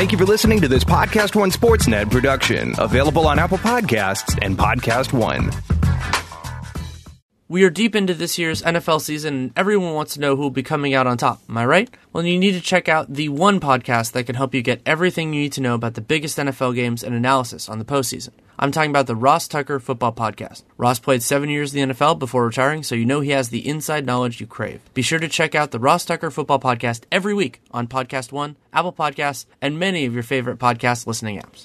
Thank you for listening to this Podcast One Sportsnet production, available on Apple Podcasts and Podcast One. We are deep into this year's NFL season, and everyone wants to know who will be coming out on top. Am I right? Well, you need to check out the one podcast that can help you get everything you need to know about the biggest NFL games and analysis on the postseason. I'm talking about the Ross Tucker Football Podcast. Ross played 7 years in the NFL before retiring, so you know he has the inside knowledge you crave. Be sure to check out the Ross Tucker Football Podcast every week on Podcast One, Apple Podcasts, and many of your favorite podcast listening apps.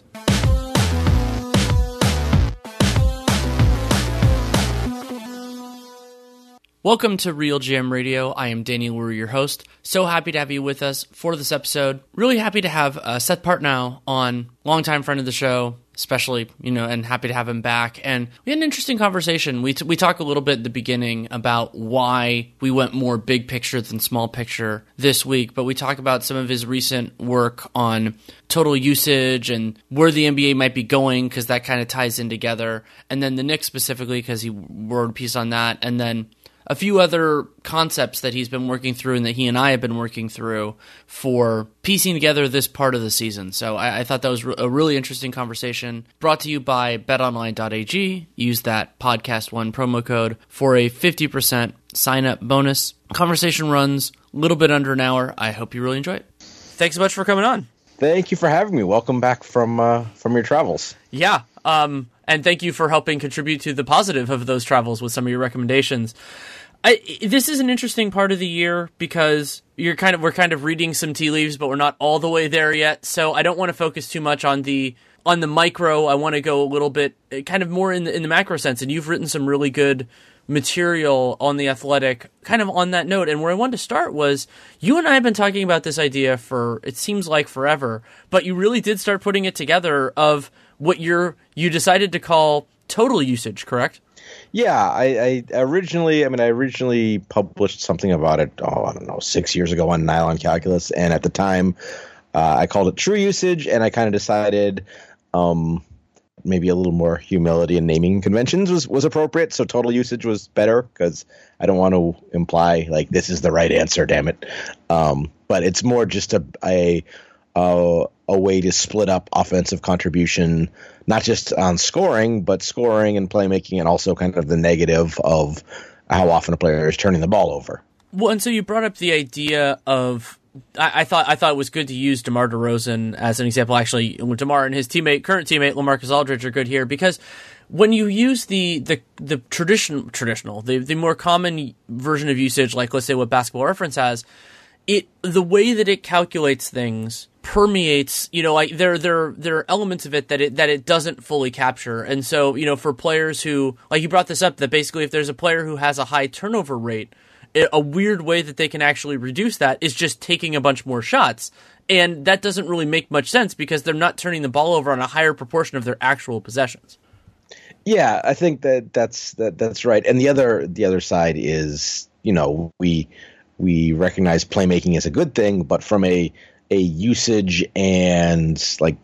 Welcome to Real GM Radio. I am Danny Leroux, your host. So happy to have you with us for this episode. Really happy to have Seth Partnow on, longtime friend of the show, especially, and happy to have him back. And we had an interesting conversation. We talked a little bit at the beginning about why we went more big picture than small picture this week, but we talk about some of his recent work on total usage and where the NBA might be going, because that kind of ties in together. And then the Knicks specifically, because he wrote a piece on that. And then a few other concepts that he's been working through and that he and I have been working through for piecing together this part of the season. So I thought that was a really interesting conversation. Brought to you by betonline.ag. Use that Podcast One promo code for a 50% sign-up bonus. Conversation runs a little bit under an hour. I hope you really enjoy it. Thanks so much for coming on. Thank you for having me. Welcome back from your travels. Yeah. And thank you for helping contribute to the positive of those travels with some of your recommendations. This is an interesting part of the year because we're kind of reading some tea leaves, but we're not all the way there yet. So I don't want to focus too much on the micro. I want to go a little bit kind of more in the macro sense. And you've written some really good material on The Athletic kind of on that note. And where I wanted to start was, you and I have been talking about this idea for, it seems like forever, but you really did start putting it together of what you decided to call total usage, correct? Yeah, I originally published something about it, 6 years ago on Nylon Calculus, and at the time I called it true usage, and I kind of decided maybe a little more humility in naming conventions was appropriate, so total usage was better, because I don't want to imply, like, this is the right answer, damn it. But it's more just a way to split up offensive contribution, not just on scoring, but scoring and playmaking, and also kind of the negative of how often a player is turning the ball over. Well, and so you brought up the idea of, I thought it was good to use DeMar DeRozan as an example. Actually, DeMar and his current teammate LaMarcus Aldridge are good here, because when you use the traditional, the more common version of usage, like let's say what Basketball Reference has, the way that it calculates things permeates, like there are elements of it that it doesn't fully capture. And so, for players who, like you brought this up, that basically if there's a player who has a high turnover rate, a weird way that they can actually reduce that is just taking a bunch more shots. And that doesn't really make much sense, because they're not turning the ball over on a higher proportion of their actual possessions. Yeah, I think that's right. And the other side is, we recognize playmaking as a good thing, but from a usage and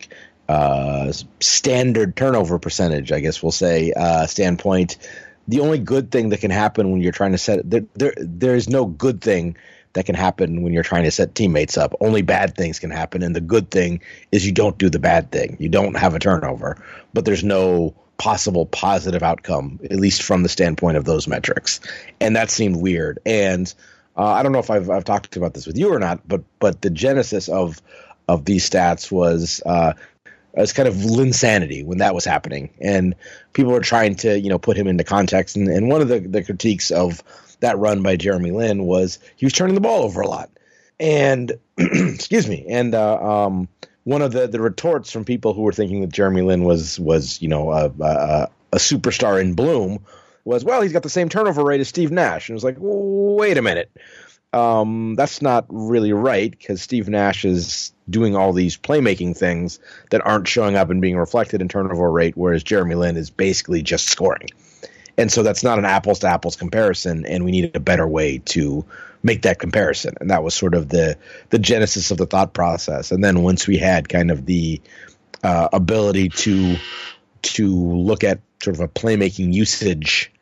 standard turnover percentage, I guess we'll say, standpoint, the only good thing that can happen when you're trying to set there is no good thing that can happen when you're trying to set teammates up. Only bad things can happen, and the good thing is you don't do the bad thing. You don't have a turnover, but there's no possible positive outcome, at least from the standpoint of those metrics. And that seemed weird. And I don't know if I've talked about this with you or not, but the genesis of these stats was kind of Linsanity when that was happening, and people were trying to put him into context. And one of the critiques of that run by Jeremy Lin was he was turning the ball over a lot. And excuse me. And one of the retorts from people who were thinking that Jeremy Lin was a superstar in bloom was, well, he's got the same turnover rate as Steve Nash. And it was like, wait a minute. That's not really right, because Steve Nash is doing all these playmaking things that aren't showing up and being reflected in turnover rate, whereas Jeremy Lin is basically just scoring. And so that's not an apples-to-apples comparison, and we needed a better way to make that comparison. And that was sort of the genesis of the thought process. And then once we had kind of the ability to look at sort of a playmaking usage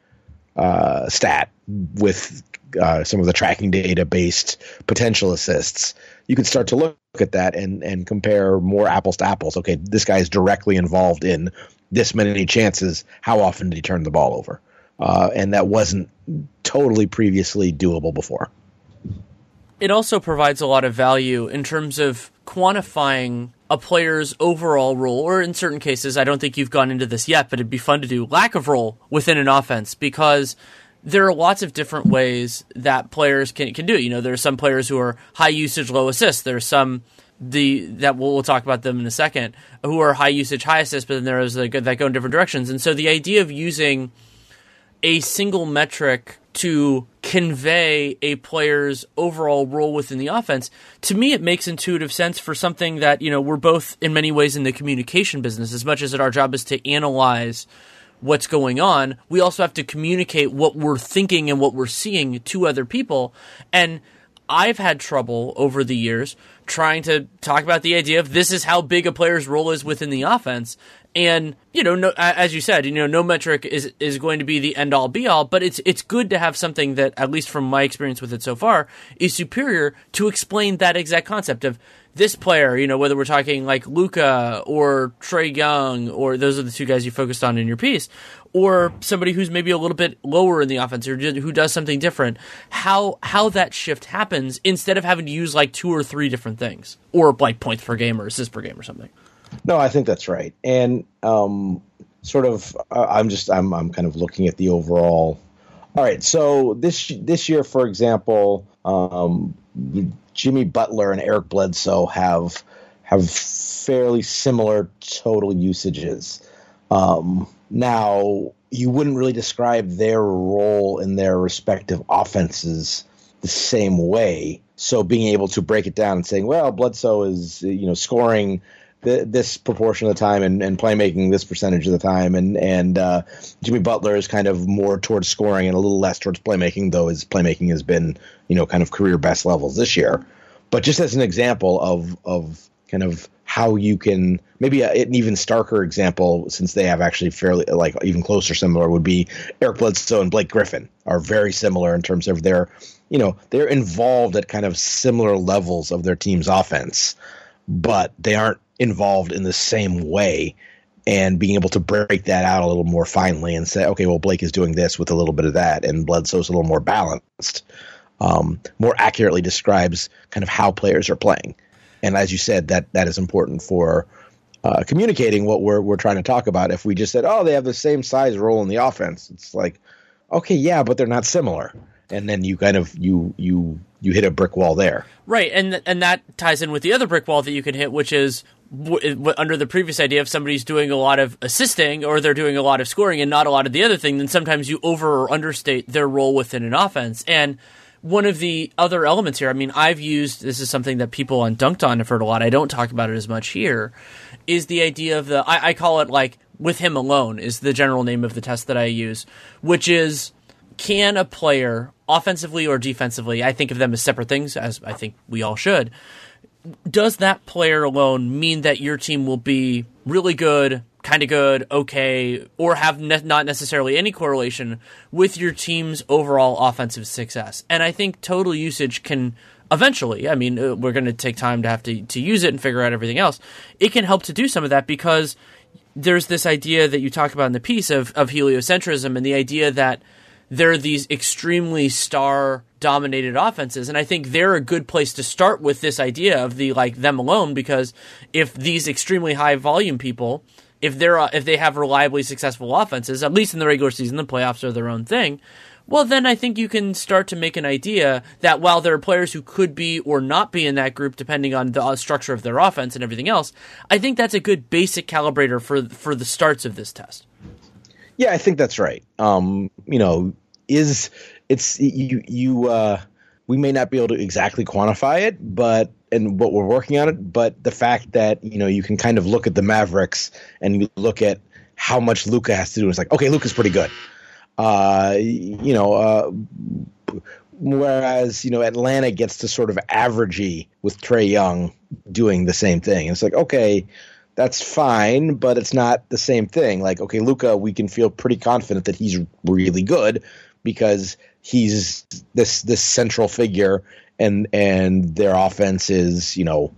stat with some of the tracking data based potential assists, you could start to look at that and compare more apples to apples. Okay, this guy is directly involved in this many chances. How often did he turn the ball over? And that wasn't totally previously doable before. It also provides a lot of value in terms of quantifying a player's overall role, or in certain cases, I don't think you've gone into this yet, but it'd be fun to do, lack of role within an offense, because there are lots of different ways that players can do it. You know, there are some players who are high usage, low assist. There's some that we'll talk about them in a second, who are high usage, high assist, but then there is that go in different directions. And so the idea of using a single metric to convey a player's overall role within the offense, to me, it makes intuitive sense for something that, you know, we're both in many ways in the communication business. As much as our job is to analyze what's going on, we also have to communicate what we're thinking and what we're seeing to other people. And I've had trouble over the years trying to talk about the idea of this is how big a player's role is within the offense. And, you know, no, as you said, you know, no metric is going to be the end-all, be-all, but it's good to have something that, at least from my experience with it so far, is superior to explain that exact concept of this player, you know, whether we're talking like Luka or Trae Young, or those are the two guys you focused on in your piece, or somebody who's maybe a little bit lower in the offense or who does something different, how that shift happens instead of having to use like 2 or 3 different things, or like points per game or assists per game or something. No, I think that's right. And I'm kind of looking at the overall. All right. So this year, for example, Jimmy Butler and Eric Bledsoe have fairly similar total usages. Now, you wouldn't really describe their role in their respective offenses the same way. So being able to break it down and saying, well, Bledsoe is, you know, scoring this proportion of the time and playmaking this percentage of the time, and Jimmy Butler is kind of more towards scoring and a little less towards playmaking, though his playmaking has been, you know, kind of career best levels this year. But just as an example of kind of how you can, maybe an even starker example, since they have actually fairly, like, even closer similar, would be Eric Bledsoe and Blake Griffin are very similar in terms of their, you know, they're involved at kind of similar levels of their team's offense, but they aren't involved in the same way, and being able to break that out a little more finely and say, okay, well, Blake is doing this with a little bit of that, and Bledsoe's a little more balanced, more accurately describes kind of how players are playing. And as you said, that is important for communicating what we're trying to talk about. If we just said, oh, they have the same size role in the offense, it's like, okay, yeah, but they're not similar. And then you kind of you hit a brick wall there. Right, and that ties in with the other brick wall that you can hit, which is under the previous idea, if somebody's doing a lot of assisting or they're doing a lot of scoring and not a lot of the other thing, then sometimes you over or understate their role within an offense. And one of the other elements here, I mean, I've used, this is something that people on Dunked On have heard a lot, I don't talk about it as much here, is the idea of I call it like with him alone is the general name of the test that I use, which is, can a player, offensively or defensively, I think of them as separate things, as I think we all should, does that player alone mean that your team will be really good, kind of good, okay, or have not necessarily any correlation with your team's overall offensive success? And I think total usage can eventually, I mean, we're going to take time to have to use it and figure out everything else. It can help to do some of that, because there's this idea that you talk about in the piece of heliocentrism, and the idea that there are these extremely star-dominated offenses, and I think they're a good place to start with this idea of the like them alone, because if these extremely high-volume people, if they have reliably successful offenses, at least in the regular season, the playoffs are their own thing, well, then I think you can start to make an idea that while there are players who could be or not be in that group, depending on the structure of their offense and everything else, I think that's a good basic calibrator for the starts of this test. Yeah, I think that's right. You know, we may not be able to exactly quantify it, and what we're working on it, but the fact that, you know, you can kind of look at the Mavericks and you look at how much Luka has to do. It's like, okay, Luka's pretty good. Whereas, you know, Atlanta gets to sort of averagey with Trae Young doing the same thing. And it's like, okay, that's fine, but it's not the same thing. Like, okay, Luka, we can feel pretty confident that he's really good because he's this central figure, and their offense is,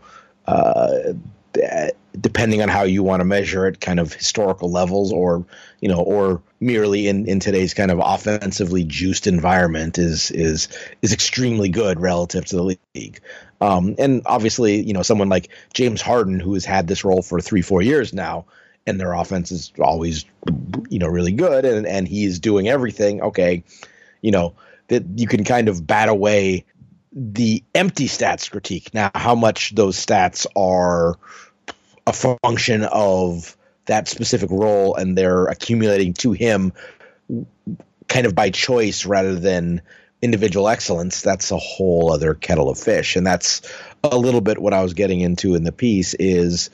depending on how you want to measure it, kind of historical levels, or merely in today's kind of offensively juiced environment is extremely good relative to the league. And obviously, someone like James Harden, who has had this role for 3-4 years now, and their offense is always, really good, and he's doing everything. Okay, that you can kind of bat away the empty stats critique. Now, how much those stats are a function of that specific role and they're accumulating to him kind of by choice rather than individual excellence, that's a whole other kettle of fish. And that's a little bit what I was getting into in the piece is,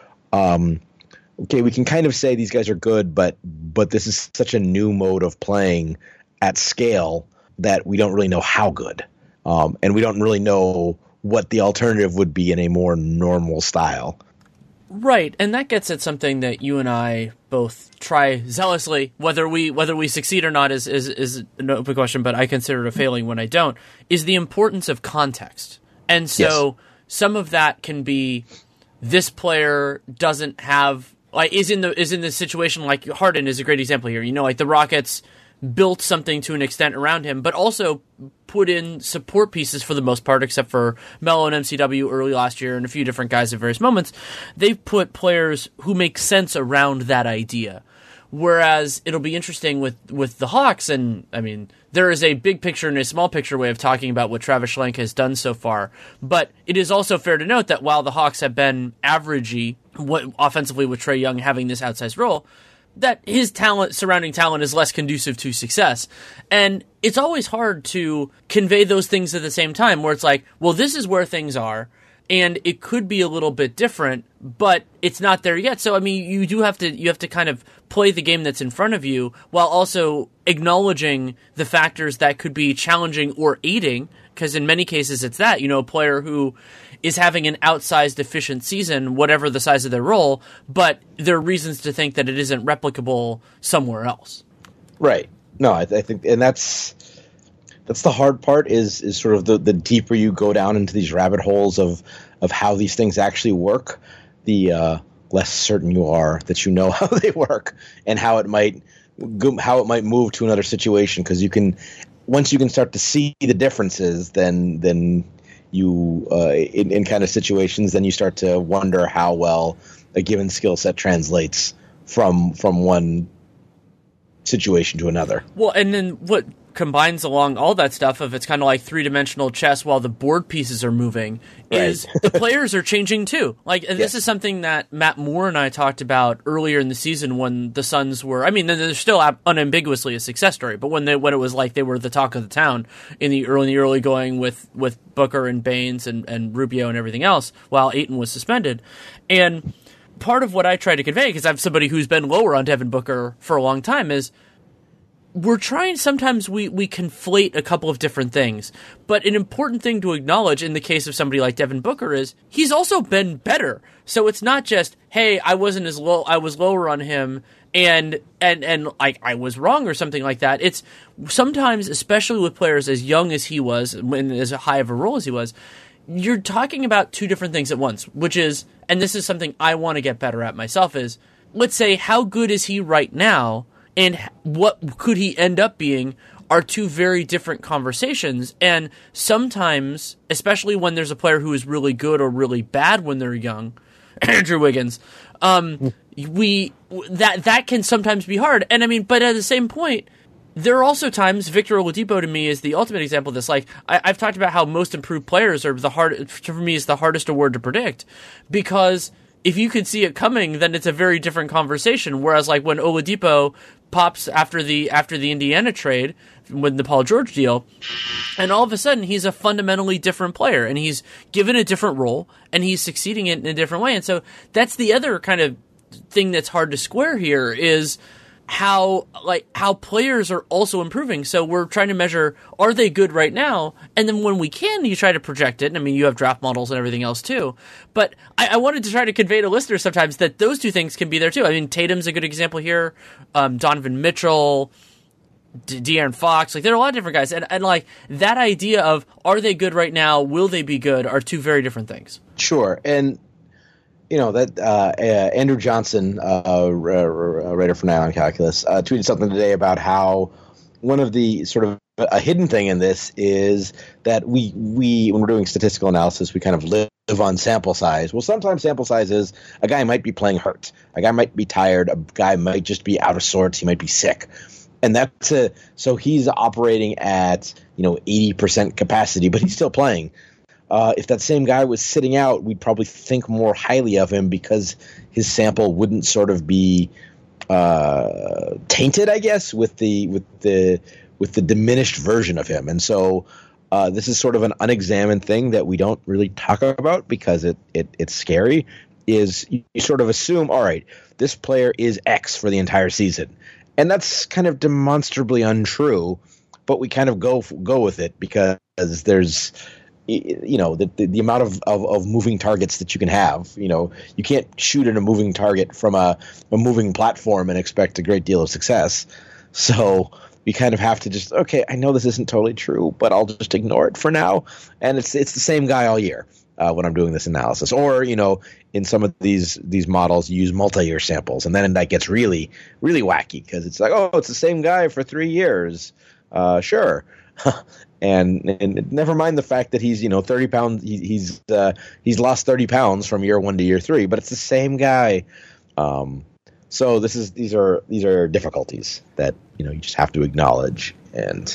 okay, we can kind of say these guys are good, but this is such a new mode of playing at scale that we don't really know how good. And we don't really know what the alternative would be in a more normal style. Right, and that gets at something that you and I both try zealously. Whether we succeed or not is an open question, but I consider it a failing when I don't, is the importance of context. And so some of that can be this player doesn't have is in the situation, like Harden is a great example here. Like the Rockets built something to an extent around him, but also put in support pieces for the most part, except for Melo and MCW early last year and a few different guys at various moments. They've put players who make sense around that idea. Whereas it'll be interesting with the Hawks, and I mean, there is a big picture and a small picture way of talking about what Travis Schlenk has done so far. But it is also fair to note that while the Hawks have been averagey offensively with Trae Young having this outsized role, that his surrounding talent is less conducive to success. And it's always hard to convey those things at the same time, where it's like, well, this is where things are, and it could be a little bit different, but it's not there yet. So, I mean, you have to kind of play the game that's in front of you while also acknowledging the factors that could be challenging or aiding, because in many cases it's that, a player who is having an outsized efficient season, whatever the size of their role, but there are reasons to think that it isn't replicable somewhere else. Right. No, I think, and that's the hard part is sort of the deeper you go down into these rabbit holes of how these things actually work, the less certain you are that how they work and how it might move to another situation. Because once you can start to see the differences, then you in kind of situations, then you start to wonder how well a given skill set translates from one situation to another. Well, and then what combines along all that stuff of it's kind of like three-dimensional chess while the board pieces are moving is the players are changing too. Like, and this is something that Matt Moore and I talked about earlier in the season when the Suns were, I mean, they're still unambiguously a success story, but when it was like they were the talk of the town in the early going with Booker and Baines and Rubio and everything else while Ayton was suspended. And part of what I try to convey, because I'm somebody who's been lower on Devin Booker for a long time, is we're trying, sometimes we conflate a couple of different things, but an important thing to acknowledge in the case of somebody like Devin Booker is he's also been better. So it's not just, hey, I was lower on him and like I was wrong or something like that. It's sometimes, especially with players as young as he was and as high of a role as he was, you're talking about two different things at once, which is, and this is something I want to get better at myself, is let's say how good is he right now and what could he end up being are two very different conversations. And sometimes, especially when there's a player who is really good or really bad when they're young, Andrew Wiggins, that can sometimes be hard. And I mean, but at the same point, there are also times, Victor Oladipo to me is the ultimate example of this. Like, I've talked about how most improved players are for me is the hardest award to predict, because if you can see it coming, then it's a very different conversation. Whereas, like, when Oladipo pops after the Indiana trade with the Paul George deal, and all of a sudden he's a fundamentally different player, and he's given a different role, and he's succeeding in a different way. And so that's the other kind of thing that's hard to square here is how players are also improving. So we're trying to measure, are they good right now? And then when we can, you try to project it. And I mean, you have draft models and everything else too. But I wanted to try to convey to listeners sometimes that those two things can be there too. I mean, Tatum's a good example here. Donovan Mitchell, De'Aaron Fox, like there are a lot of different guys. And like that idea of, are they good right now? Will they be good? Are two very different things. Sure. And you know, that Andrew Johnson, writer for Nylon Calculus, tweeted something today about how one of the sort of a hidden thing in this is that we when we're doing statistical analysis, we kind of live on sample size. Well, sometimes sample size is a guy might be playing hurt, a guy might be tired, a guy might just be out of sorts, he might be sick. And so he's operating at, 80% capacity, but he's still playing. If that same guy was sitting out, we'd probably think more highly of him because his sample wouldn't sort of be tainted, I guess, with the diminished version of him. And so this is sort of an unexamined thing that we don't really talk about because it's scary. Is you sort of assume, all right, this player is X for the entire season, and that's kind of demonstrably untrue. But we kind of go with it because there's the amount of moving targets that you can have. You can't shoot at a moving target from a moving platform and expect a great deal of success. So we kind of have to just, okay, I know this isn't totally true, but I'll just ignore it for now. And it's the same guy all year when I'm doing this analysis. Or, in some of these models, you use multi-year samples. And then that gets really, really wacky because it's like, oh, it's the same guy for 3 years. Sure. And never mind the fact that he's 30 pounds. He's lost 30 pounds from year 1 to year 3, but it's the same guy. So these are difficulties that you just have to acknowledge, and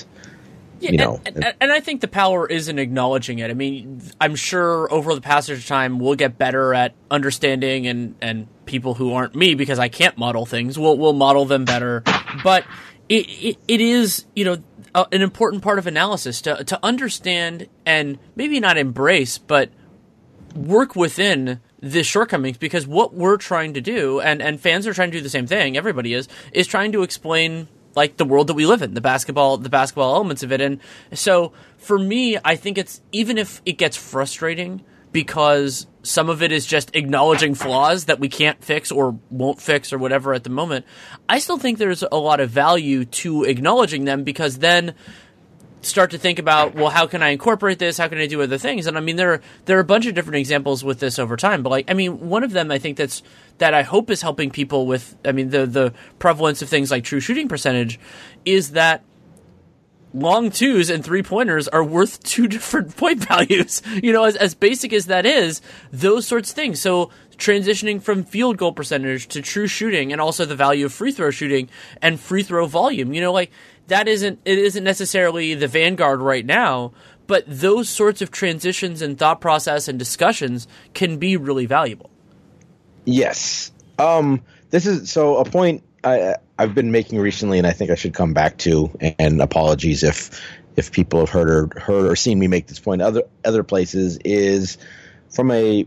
and I think the power is in acknowledging it. I mean, I'm sure over the passage of time we'll get better at understanding, and people who aren't me, because I can't model things, will model them better. But it is an important part of analysis to understand and maybe not embrace, but work within the shortcomings, because what we're trying to do, and fans are trying to do the same thing, everybody is trying to explain like the world that we live in, the basketball elements of it. And so for me, I think it's, even if it gets frustrating because some of it is just acknowledging flaws that we can't fix or won't fix or whatever at the moment, I still think there's a lot of value to acknowledging them, because then start to think about, well, how can I incorporate this? How can I do other things? And I mean, there are a bunch of different examples with this over time, but one of them I think that I hope is helping people with, the prevalence of things like true shooting percentage is that long twos and 3-pointers are worth 2 different point values. As basic as that is, those sorts of things. So transitioning from field goal percentage to true shooting, and also the value of free throw shooting and free throw volume, it isn't necessarily the vanguard right now, but those sorts of transitions and thought process and discussions can be really valuable. Yes. This is a point I've been making recently, and I think I should come back to, and apologies if people have heard or seen me make this point other places, is from a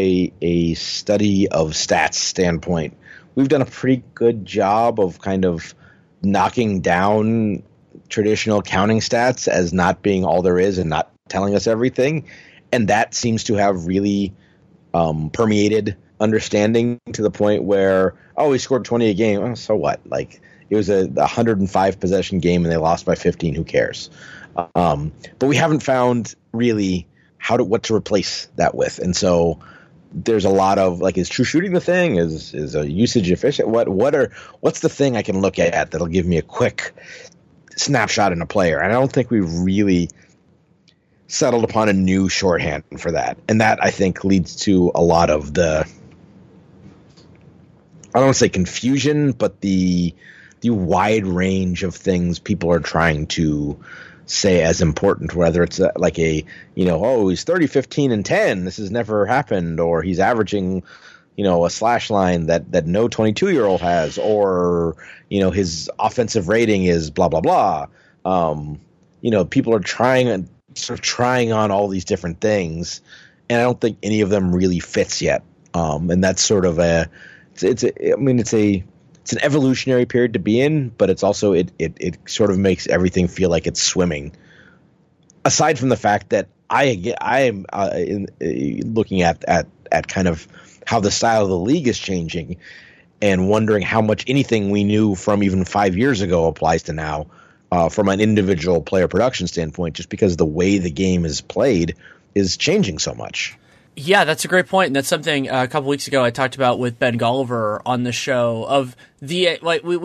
study of stats standpoint. We've done a pretty good job of kind of knocking down traditional counting stats as not being all there is and not telling us everything. And that seems to have really permeated understanding to the point where, oh, he scored 20 a game. Oh, so what? Like, it was a 105 possession game and they lost by 15. Who cares? But we haven't found really what to replace that with. And so there's a lot of is true shooting the thing? Is a usage efficient? What's the thing I can look at that'll give me a quick snapshot in a player? And I don't think we've really settled upon a new shorthand for that. And that, I think, leads to a lot of the, I don't want to say confusion, but the wide range of things people are trying to say as important, whether it's he's 30, 15, and 10. This has never happened. Or he's averaging, a slash line that no 22-year-old has, or, his offensive rating is blah, blah, blah. People are trying on all these different things, and I don't think any of them really fits yet. And that's sort of it's it's an evolutionary period to be in, but it's also it sort of makes everything feel like it's swimming. Aside from the fact that I am looking at kind of how the style of the league is changing and wondering how much anything we knew from even 5 years ago applies to now from an individual player production standpoint, just because the way the game is played is changing so much. Yeah, that's a great point, and that's something a couple weeks ago I talked about with Ben Golliver on the show. Of the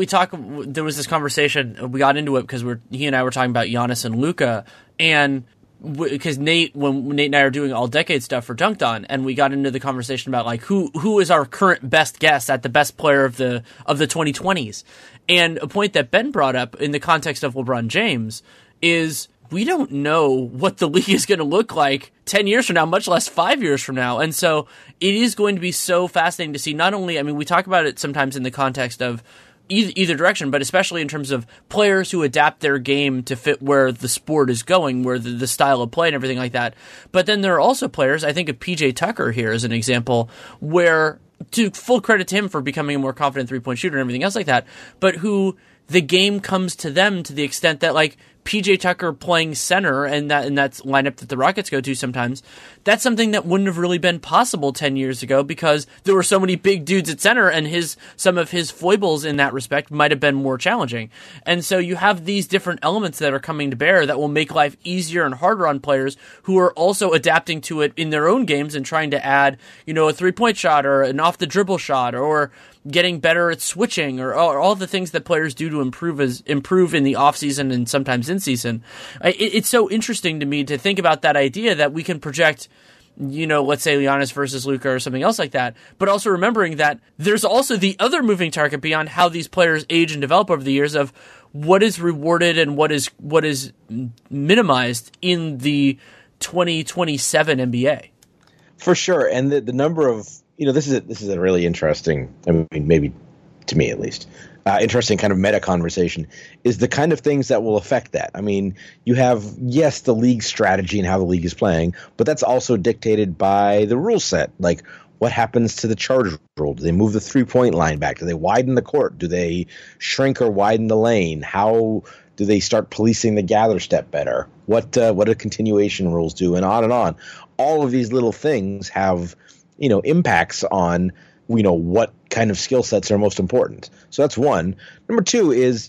there was this conversation, we got into it because he and I were talking about Giannis and Luka, and because Nate and I are doing all decade stuff for Dunked On, and we got into the conversation about like who is our current best guess at the best player of the 2020s, and a point that Ben brought up in the context of LeBron James is we don't know what the league is going to look like 10 years from now, much less 5 years from now. And so it is going to be so fascinating to see not only, I mean, we talk about it sometimes in the context of either direction, but especially in terms of players who adapt their game to fit where the sport is going, where the style of play and everything like that. But then there are also players, I think of PJ Tucker here as an example, where to full credit to him for becoming a more confident three-point shooter and everything else like that, but who the game comes to them to the extent that like PJ Tucker playing center and that's lineup that the Rockets go to sometimes, that's something that wouldn't have really been possible 10 years ago because there were so many big dudes at center and some of his foibles in that respect might have been more challenging. And so you have these different elements that are coming to bear that will make life easier and harder on players who are also adapting to it in their own games and trying to add, a 3-point shot or an off the dribble shot or getting better at switching or all the things that players do to improve in the offseason and sometimes in season. It's so interesting to me to think about that idea that we can project, let's say Giannis versus Luka or something else like that, but also remembering that there's also the other moving target beyond how these players age and develop over the years of what is rewarded and what is minimized in the 2027 NBA. For sure. And the number of, this is a really interesting, I mean, maybe to me at least, interesting kind of meta conversation is the kind of things that will affect that. I mean, you have, yes, the league strategy and how the league is playing, but that's also dictated by the rule set. Like, what happens to the charge rule? Do they move the 3-point line back? Do they widen the court? Do they shrink or widen the lane? How do they start policing the gather step better? What do continuation rules do? And on and on. All of these little things have, impacts on, what kind of skill sets are most important. So that's one. Number two is,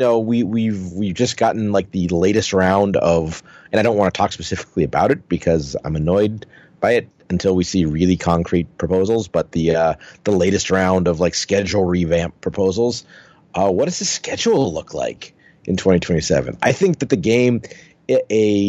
we've just gotten like the latest round of, and I don't want to talk specifically about it because I'm annoyed by it until we see really concrete proposals, but the latest round of like schedule revamp proposals. What does the schedule look like in 2027? I think that the game, a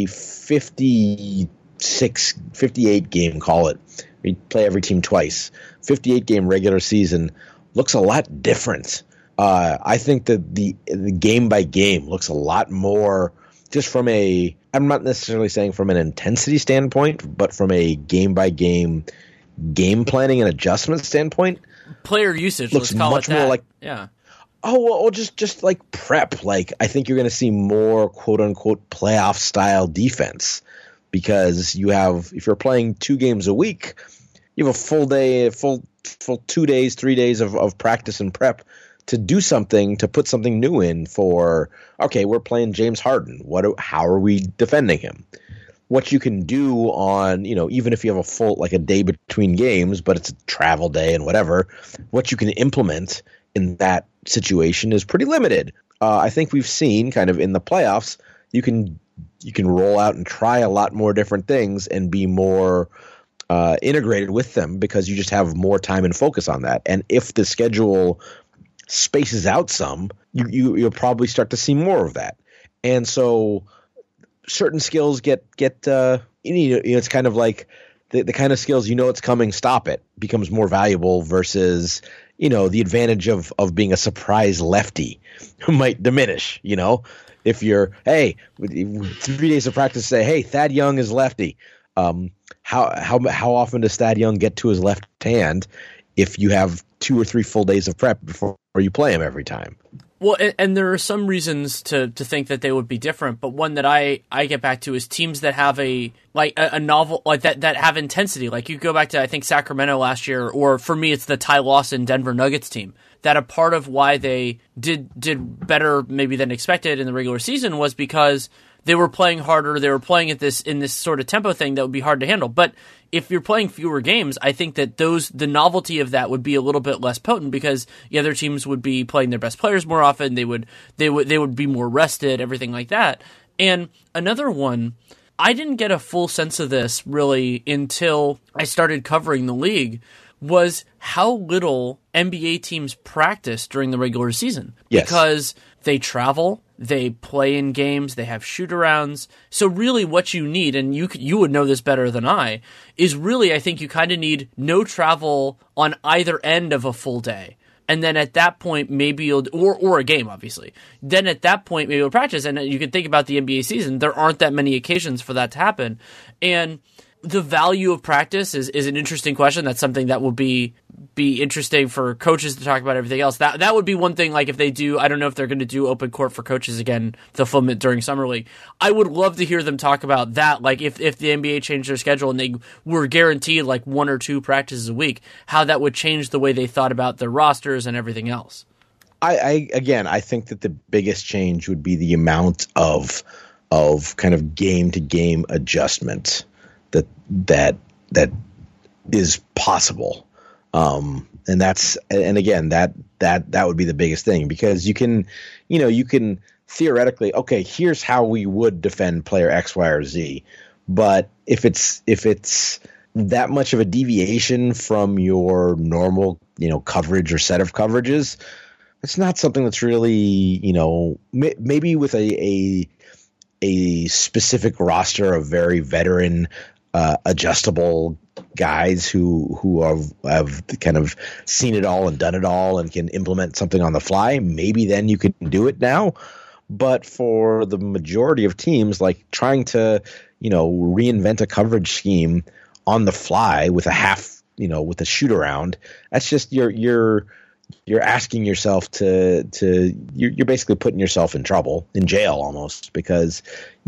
58 game, call it, we play every team twice, 58 game regular season looks a lot different. I think that the game by game looks a lot more just from I'm not necessarily saying from an intensity standpoint, but from a game by game planning and adjustment standpoint. Player usage looks much more like, yeah. Oh, well, just like prep. Like, I think you're going to see more quote unquote playoff style defense because if you're playing 2 games a week, you have a full day, full 2 days, 3 days of practice and prep to do something, to put something new in for, okay, we're playing James Harden. How are we defending him? What you can do on, even if you have a day between games, but it's a travel day and whatever, what you can implement in that situation is pretty limited. I think we've seen kind of in the playoffs, you can roll out and try a lot more different things and be more integrated with them because you just have more time and focus on that. And if the schedule spaces out some, you'll probably start to see more of that. And so certain skills get it's kind of like the kind of skills it's coming, stop it, becomes more valuable versus the advantage of being a surprise lefty might diminish. If you're 3 days of practice say, hey, Thad Young is lefty. How often does Thad Young get to his left hand if you have 2 or 3 full days of prep before you play them every time. Well, and there are some reasons to think that they would be different, but one that I get back to is teams that have a novel, like that have intensity. Like you go back to, I think, Sacramento last year, or for me, it's the Ty Lawson Denver Nuggets team. That a part of why they did better maybe than expected in the regular season was because they were playing harder. They were playing at in this sort of tempo thing that would be hard to handle. But if you're playing fewer games, I think that the novelty of that would be a little bit less potent because the other teams would be playing their best players more often. They would be more rested, everything like that. And another one, I didn't get a full sense of this really until I started covering the league, was how little NBA teams practice during the regular season. Yes. Because they travel, they play in games, they have shoot-arounds. So really what you need, and you would know this better than I, is really I think you kind of need no travel on either end of a full day. And then at that point, maybe you'll – or a game, obviously. Then at that point, maybe you'll practice. And you can think about the NBA season. There aren't that many occasions for that to happen. And the value of practice is an interesting question. That's something that will be interesting for coaches to talk about. Everything else that would be one thing. Like if they do, I don't know if they're going to do open court for coaches again, the fulfillment during summer league. I would love to hear them talk about that. Like if the NBA changed their schedule and they were guaranteed like 1 or 2 practices a week, how that would change the way they thought about their rosters and everything else. I think that the biggest change would be the amount of kind of game to game adjustment that is possible. And again, that would be the biggest thing, because you can theoretically, okay, here's how we would defend player X, Y, or Z. But if it's that much of a deviation from your normal, coverage or set of coverages, it's not something that's really, maybe with a specific roster of very veteran, adjustable guys who have kind of seen it all and done it all and can implement something on the fly. Maybe then you can do it now. But for the majority of teams, like trying to, reinvent a coverage scheme on the fly with with a shoot around, that's just you're asking yourself you're basically putting yourself in trouble, in jail almost, because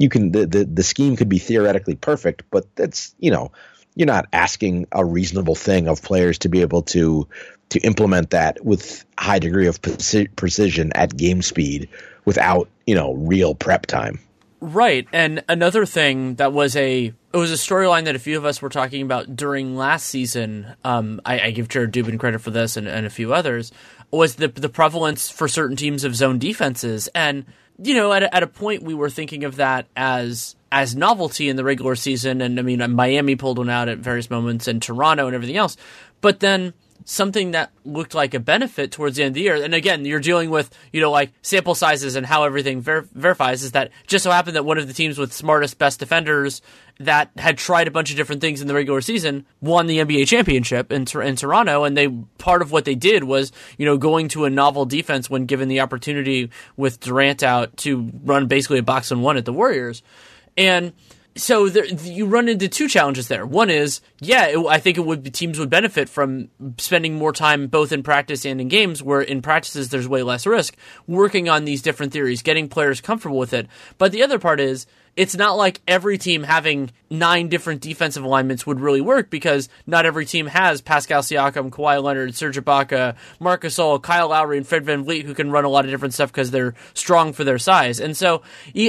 the scheme could be theoretically perfect, but that's, you're not asking a reasonable thing of players to be able to implement that with high degree of precision at game speed without, real prep time. Right. And another thing that was it was a storyline that a few of us were talking about during last season. I give Jared Dubin credit for this and a few others, was the prevalence for certain teams of zone defenses. And, at a point we were thinking of that as novelty in the regular season. And I mean, Miami pulled one out at various moments and Toronto and everything else. But then something that looked like a benefit towards the end of the year. And again, you're dealing with, like sample sizes and how everything verifies, is that just so happened that one of the teams with smartest, best defenders that had tried a bunch of different things in the regular season won the NBA championship in Toronto. And part of what they did was, going to a novel defense when given the opportunity with Durant out to run basically a box and one at the Warriors. And so you run into 2 challenges there. One is, I think teams would benefit from spending more time both in practice and in games, where in practices there's way less risk, working on these different theories, getting players comfortable with it. But the other part is, it's not like every team having 9 different defensive alignments would really work, because not every team has Pascal Siakam, Kawhi Leonard, Serge Ibaka, Marc Gasol, Kyle Lowry, and Fred VanVleet, who can run a lot of different stuff because they're strong for their size. And so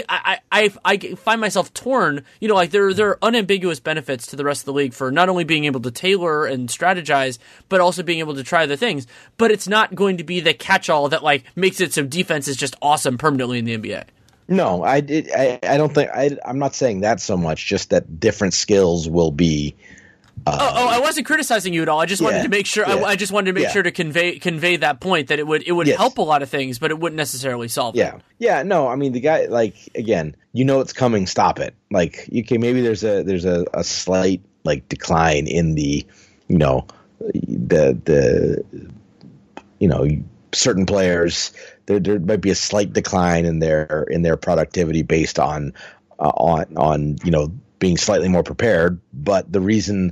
I find myself torn. There are unambiguous benefits to the rest of the league for not only being able to tailor and strategize, but also being able to try other things. But it's not going to be the catch-all that makes it so defense is just awesome permanently in the NBA. No, I don't think I'm not saying that so much. Just that different skills will be. I wasn't criticizing you at all. I just wanted to make sure. I just wanted to make sure to convey that point, that it would help a lot of things, but it wouldn't necessarily solve it. Yeah. No, I mean, the guy, again, it's coming. Stop it. Maybe there's a slight decline in the certain players. There might be a slight decline in their productivity based on being slightly more prepared. But the reason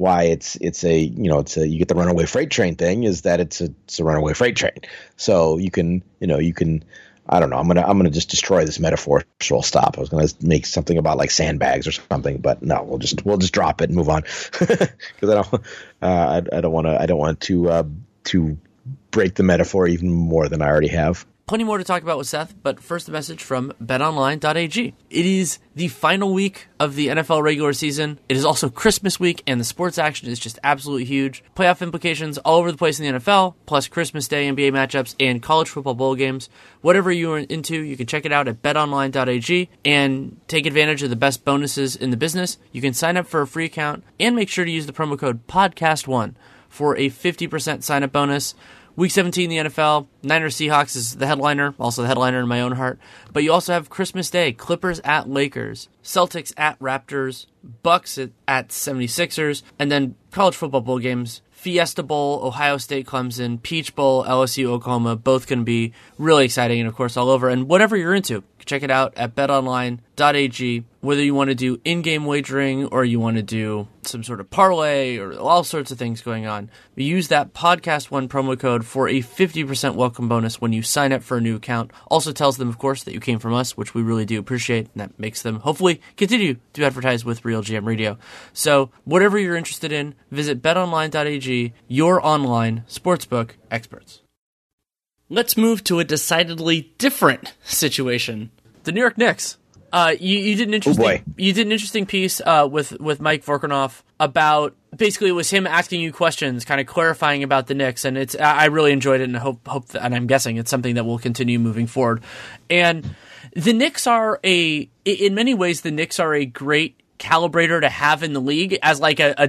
why it's a you get the runaway freight train thing is that it's a runaway freight train. So you can I don't know. I'm gonna just destroy this metaphor, so I'll stop. I was gonna make something about like sandbags or something, but no, we'll just drop it and move on because I don't want to break the metaphor even more than I already have. Plenty more to talk about with Seth, but first a message from betonline.ag. It is the final week of the NFL regular season. It is also Christmas week, and the sports action is just absolutely huge. Playoff implications all over the place in the NFL, plus Christmas Day NBA matchups and college football bowl games. Whatever you are into, you can check it out at betonline.ag and take advantage of the best bonuses in the business. You can sign up for a free account and make sure to use the promo code PODCAST1 for a 50% sign-up bonus. Week 17 in the NFL, Niners Seahawks is the headliner, also the headliner in my own heart. But you also have Christmas Day, Clippers at Lakers, Celtics at Raptors, Bucks at 76ers, and then college football bowl games, Fiesta Bowl, Ohio State Clemson, Peach Bowl, LSU Oklahoma, both going to be really exciting and of course all over. And whatever you're into, check it out at betonline.ag. Whether you want to do in-game wagering or you want to do some sort of parlay or all sorts of things going on, use that Podcast1 promo code for a 50% welcome bonus when you sign up for a new account. Also tells them, of course, that you came from us, which we really do appreciate, and that makes them hopefully continue to advertise with Real GM Radio. So whatever you're interested in, visit betonline.ag, your online sportsbook experts. Let's move to a decidedly different situation. The New York Knicks. You did an interesting piece with Mike Vorkunov about basically it was him asking you questions, kind of clarifying about the Knicks, and I really enjoyed it and hope that, and I'm guessing it's something that will continue moving forward. And the Knicks are in many ways a great calibrator to have in the league as like a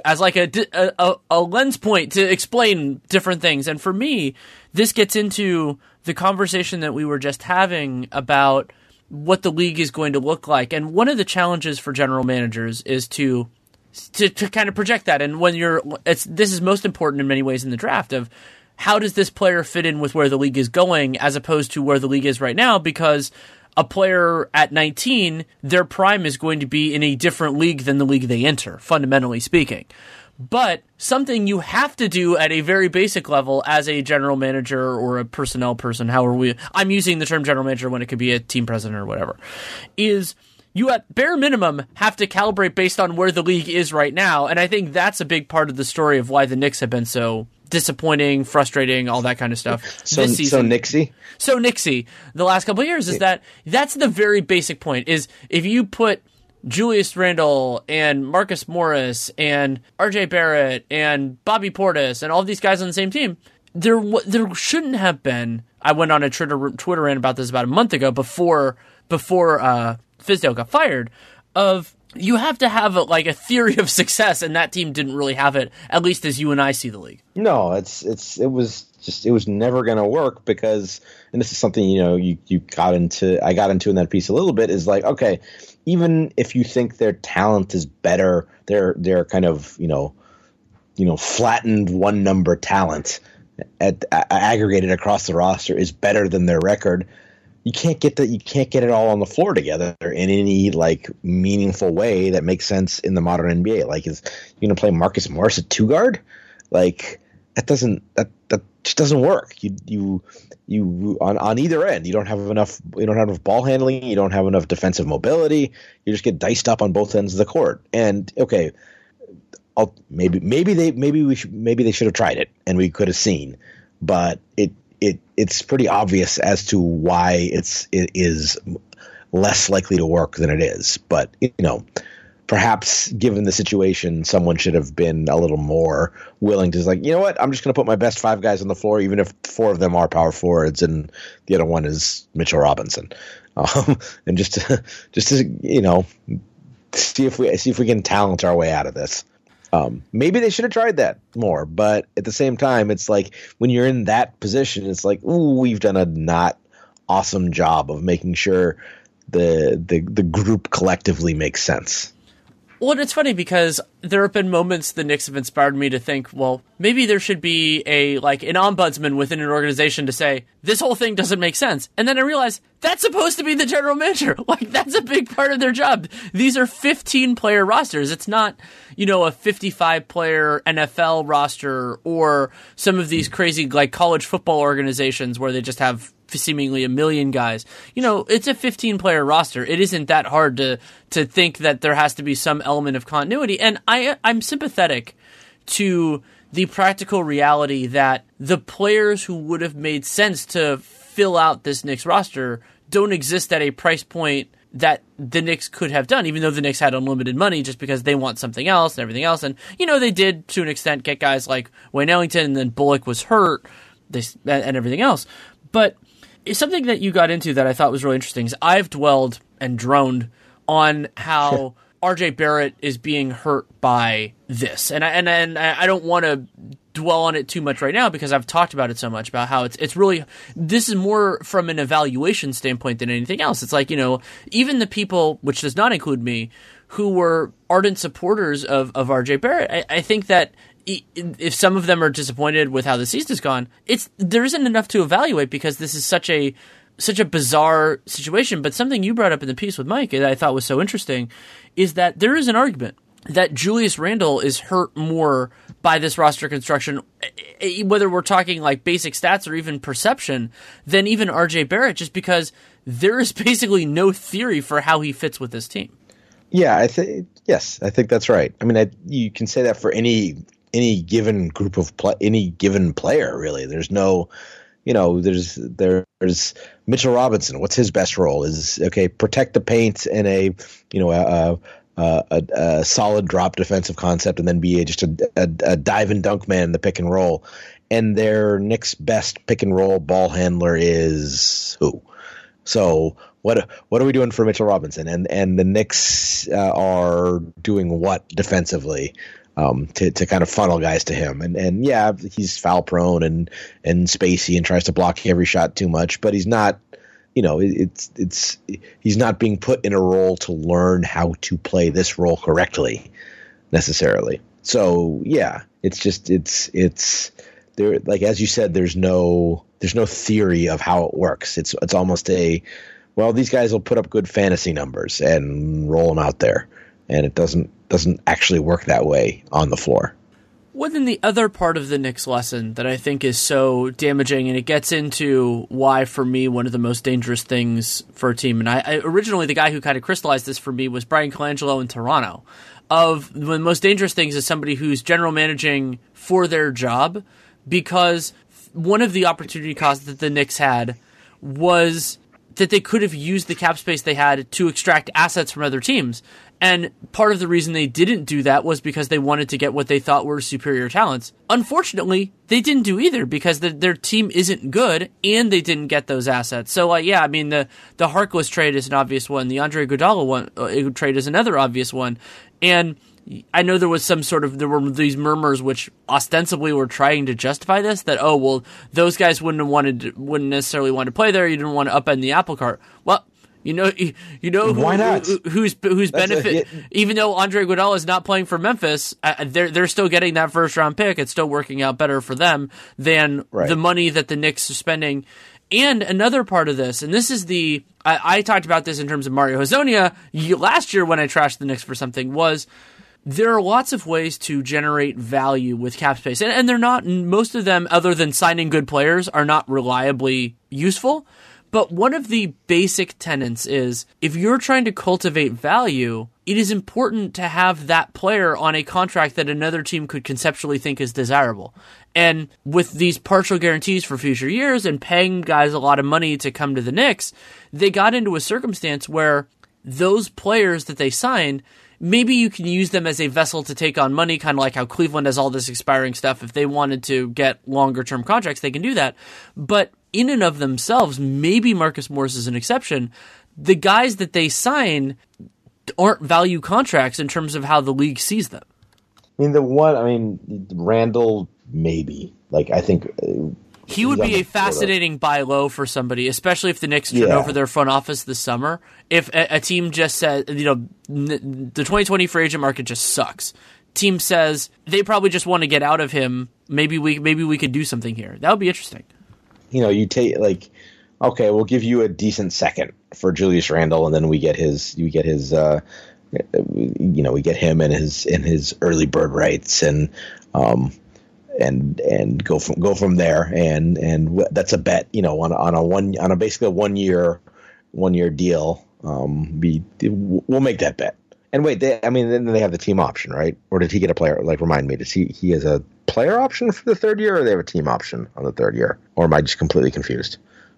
lens point to explain different things. And for me, this gets into the conversation that we were just having about what the league is going to look like. And one of the challenges for general managers is to kind of project that. And when this is most important in many ways in the draft of how does this player fit in with where the league is going as opposed to where the league is right now, because a player at 19, their prime is going to be in a different league than the league they enter, fundamentally speaking. But something you have to do at a very basic level as a general manager or a personnel person, I'm using the term general manager when it could be a team president or whatever, is you at bare minimum have to calibrate based on where the league is right now. And I think that's a big part of the story of why the Knicks have been so disappointing, frustrating, all that kind of stuff this season. So Knicksy, the last couple of years is that's the very basic point is if you put Julius Randle and Marcus Morris and RJ Barrett and Bobby Portis and all these guys on the same team, there shouldn't have been. I went on a Twitter rant about this about a month ago before Fizdale got fired. Of you have to have a theory of success, and that team didn't really have it, at least as you and I see the league. No, it was never going to work because, and this is something I got into in that piece a little bit, is like, okay, even if you think their talent is better, their kind of flattened one number talent aggregated across the roster is better than their record. You can't get it all on the floor together in any meaningful way that makes sense in the modern NBA. Like, is you gonna play Marcus Morris at 2 guard? Like, that just doesn't work. You on either end, you don't have enough ball handling, you don't have enough defensive mobility. You just get diced up on both ends of the court. And okay, maybe they should have tried it and we could have seen, but it's pretty obvious as to why it is less likely to work than it is. But perhaps given the situation, someone should have been a little more willing to I'm just going to put my best 5 guys on the floor, even if 4 of them are power forwards and the other one is Mitchell Robinson, and just to see if we can talent our way out of this. Maybe they should have tried that more, but at the same time, it's like when you're in that position, it's like, ooh, we've done a not awesome job of making sure the group collectively makes sense. Well, and it's funny because there have been moments the Knicks have inspired me to think, well, maybe there should be an ombudsman within an organization to say, this whole thing doesn't make sense. And then I realized that's supposed to be the general manager. That's a big part of their job. These are 15-player rosters. It's not, a 55-player NFL roster or some of these crazy college football organizations where they just have seemingly a million guys. It's a 15-player roster. It isn't that hard to think that there has to be some element of continuity. And I'm sympathetic to the practical reality that the players who would have made sense to fill out this Knicks roster don't exist at a price point that the Knicks could have done, even though the Knicks had unlimited money just because they want something else and everything else. And, they did, to an extent, get guys like Wayne Ellington, and then Bullock was hurt and everything else. But it's something that you got into that I thought was really interesting is I've dwelled and droned on how RJ Barrett is being hurt by this. And I don't want to dwell on it too much right now because I've talked about it so much about how it's really, this is more from an evaluation standpoint than anything else. It's even the people, which does not include me, who were ardent supporters of RJ Barrett, I think that if some of them are disappointed with how the season has gone, there isn't enough to evaluate because this is such a bizarre situation. But something you brought up in the piece with Mike that I thought was so interesting is that there is an argument that Julius Randle is hurt more by this roster construction, whether we're talking basic stats or even perception, than even RJ Barrett, just because there is basically no theory for how he fits with this team. Yeah, I think that's right. I mean, you can say that for any given group of any given player, really. There's no, there's Mitchell Robinson. What's his best role? Is protect the paint in a solid drop defensive concept, and then be just a dive and dunk man in the pick and roll. And their Knicks' best pick and roll ball handler is who? So what are we doing for Mitchell Robinson? And the Knicks are doing what defensively? To kind of funnel guys to him. And yeah, he's foul prone and spacey and tries to block every shot too much, but he's not, he's not being put in a role to learn how to play this role correctly necessarily. So yeah, it's there, as you said, there's no theory of how it works. It's almost these guys will put up good fantasy numbers and roll them out there. And it doesn't actually work that way on the floor. Well, then the other part of the Knicks lesson that I think is so damaging, and it gets into why, for me, one of the most dangerous things for a team, and I originally the guy who kind of crystallized this for me was Brian Colangelo in Toronto. Of the most dangerous things is somebody who's general managing for their job, because one of the opportunity costs that the Knicks had was that they could have used the cap space they had to extract assets from other teams. And part of the reason they didn't do that was because they wanted to get what they thought were superior talents. Unfortunately, they didn't do either because their team isn't good and they didn't get those assets. So, the Harkless trade is an obvious one. The Andre Iguodala trade is another obvious one. And I know there was there were these murmurs which ostensibly were trying to justify this, that, those guys wouldn't necessarily want to play there. You didn't want to upend the apple cart. Well, why not? Who's benefit? Even though Andre Iguodala is not playing for Memphis, they're still getting that first round pick. It's still working out better for them than the money that the Knicks are spending. And another part of this, and this is I talked about this in terms of Mario Hezonja last year when I trashed the Knicks for something, was there are lots of ways to generate value with cap space, and they're not, most of them, other than signing good players, are not reliably useful. But one of the basic tenets is, if you're trying to cultivate value, it is important to have that player on a contract that another team could conceptually think is desirable. And with these partial guarantees for future years and paying guys a lot of money to come to the Knicks, they got into a circumstance where those players that they signed, maybe you can use them as a vessel to take on money, kind of like how Cleveland has all this expiring stuff. If they wanted to get longer-term contracts, they can do that. But in and of themselves, maybe Marcus Morris is an exception. The guys that they sign aren't value contracts in terms of how the league sees them. Randall, maybe. I think He would be a fascinating buy low for somebody, especially if the Knicks turn over their front office this summer. If a team just says, the 2020 free agent market just sucks. Team says they probably just want to get out of him. Maybe we could do something here. That would be interesting. You take okay, we'll give you a decent second for Julius Randle, and then we get we get him and his early bird rights, and go from there, and that's a bet, on a basically a 1 year deal. We'll make that bet. And wait, then they have the team option, right? Or did he get a player? Remind me, he has a player option for the third year, or they have a team option on the third year? Or am I just completely confused?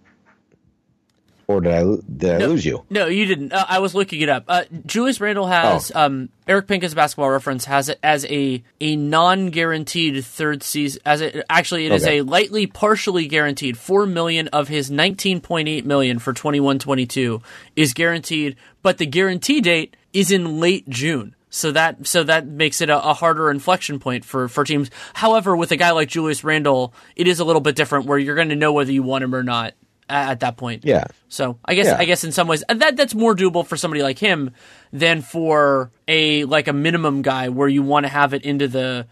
Or did I lose you? No, you didn't. I was looking it up. Julius Randle has Eric Pincus Basketball Reference has it as a non-guaranteed third season. It is a lightly partially guaranteed. $4 million of his $19.8 million for 21-22 is guaranteed, but the guarantee date is in late June. So that makes it a harder inflection point for teams. However, with a guy like Julius Randle, it is a little bit different, where you're going to know whether you want him or not at that point. Yeah. So I guess in some ways that's more doable for somebody like him than for a minimum guy, where you want to have it into the